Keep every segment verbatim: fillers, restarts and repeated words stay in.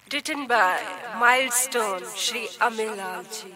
Written by Milestone Shri Amilal ji.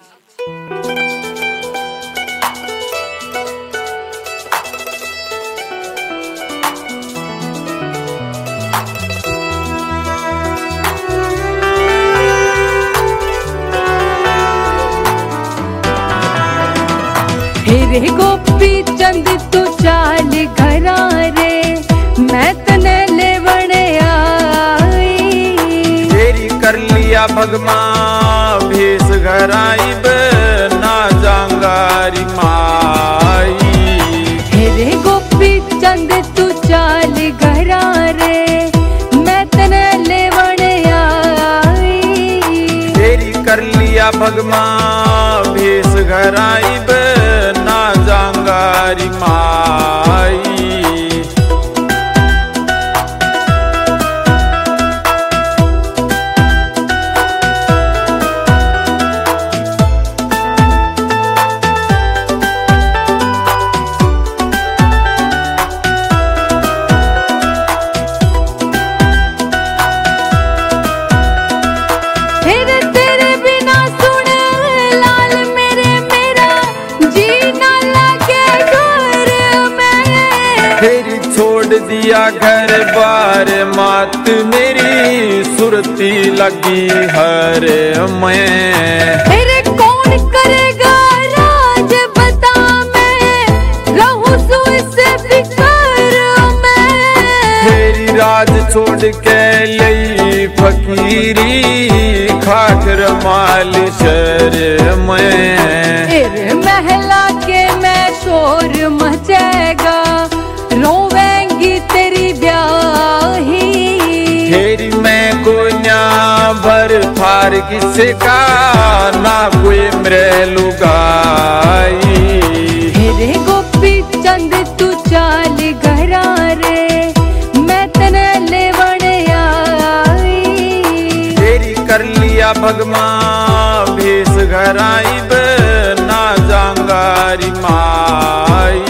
हेरे गोपी चंद तू चाल घरा रे मैं तने लेवण आई। तेरी कर लिया भगमा भेस घराइब ना जांगारी माई। हेरे गोपी चंद तू चाल घरा रे मैं तने लेवण आई। तेरी कर लिया भगमा भेस घराइब ना जांगारी माई। तेरी छोड़ दिया घर बार मात मेरी सुरती लगी हर मैं। तेरे कौन करेगा राज बता मैं रहूं सो इससे फिकर मैं। तेरी राज छोड़ के लई फकीरी खाकर माल शर मैं। तेरे महला के मैं शोर मचेगा रोवेंगी तेरी ब्याही। तेरी मैं को न्या भर थार किसे का ना कोई मरे लुगाई। हेरे गोपी चंद तू चाल घरा रे मैं तने लेवण आई। तेरी कर लिया भगमा भेस घराइब ना जांगारी माई।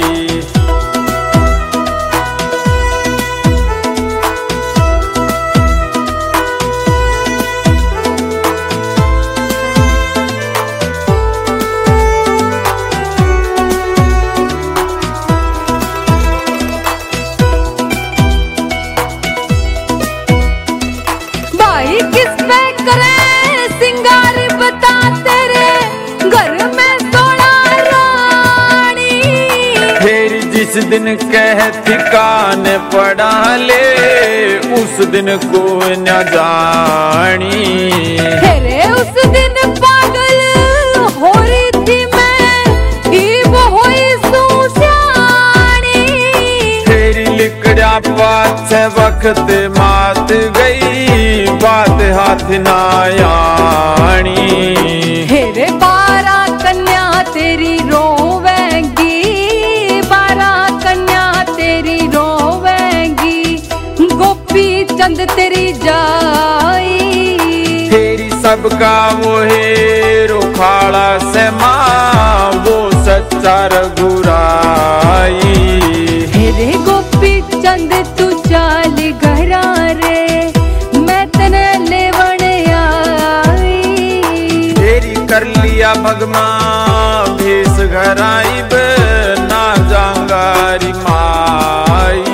किस पे करे सिंगार बता तेरे घर में सोना रानी। तेरी जिस दिन कहती कान पड़ा ले उस दिन को न जानी। तेरे उस दिन पागल हो रही थी मैं ईब होई सुसियानी। तेरी लिकड़ा पाछ वक्त मात गई बात हाथ ना आनी। हेरे बारह कन्या तेरी रोवेंगी बारह कन्या तेरी रोवेंगी गोपी चंद तेरी जाई। तेरी सबका वो हेरो खाड़ा से माँ वो सच्चा रघुराई। हेरे गोपी चंद तू चाल घरा रे मैं तने लेवण आई। तेरी कर लिया भगमा भेस घराइब ना जांगारी माई।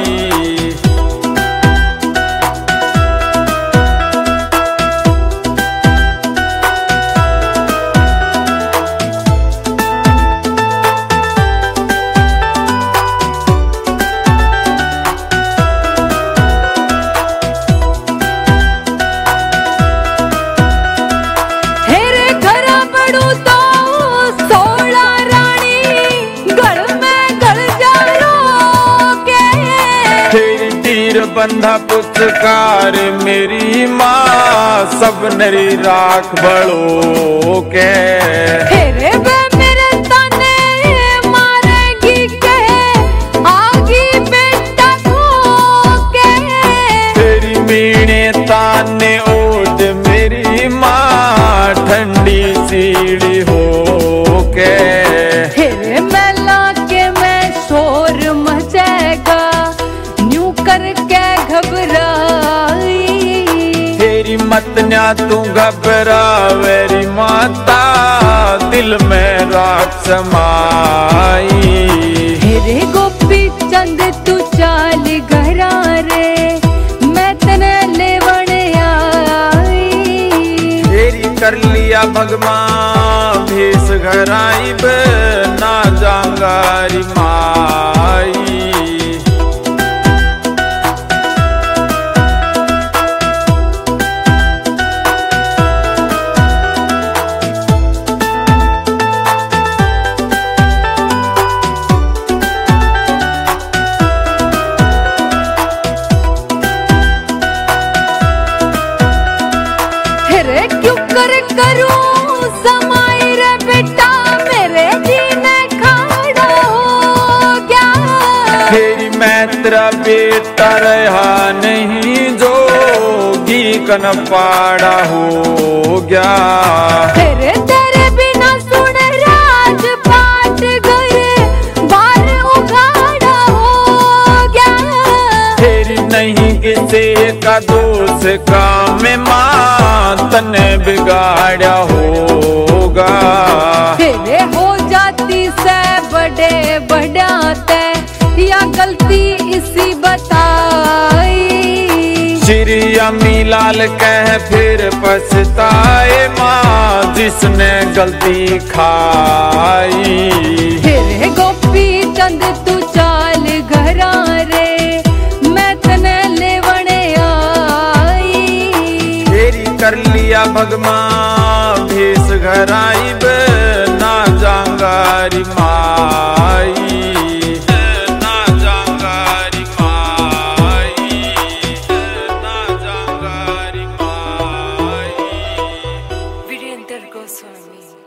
बंधा पुचकार मेरी माँ सब नरी राख बड़ो के। हेरे वे मेरे ताने मारेगी के आगी बेटा को के। तेरी मीणे ताने ओट मेरी माँ ठंडी सीढ़ी हो के। हेरे मैला के मैं शोर मचेगा न्यू करके घबराई। तेरी मत न्या तू घबरावेरी माता, दिल में राख समाई। हेरे गोपी चंद तू चाल घरा रे, मैं तने लेवण आई। तेरी कर लिया भगवान भेस घराई बे, ना जांगारी माई। रे क्यों कर करूं समाई रे बेटा, मेरे जीने खाड़ा हो गया। तेरी मैं तेरा बेटा रहा नहीं, जोगी कन पाड़ा हो गया। तेरे तेरे बिना सुन राज पाट गए, बार उगाड़ा हो गया। तेरी नहीं किसी का दोष काम माँ, तने बिगाड़ा होगा। तेरे हो जाती से बड़े बढ़ाते, या गलती इसी बताई। श्री अमीलाल कह फिर पछताए माँ, जिसने गलती खाई। तेरे गोपी चंद तू चाल घरा रे, मैं तने लेवण आई। तेरी कर लिया भगवान भेस घराई बे, ना जांगारी माई। ना जांगारी माई, ना जांगारी माई। Virender Goswami.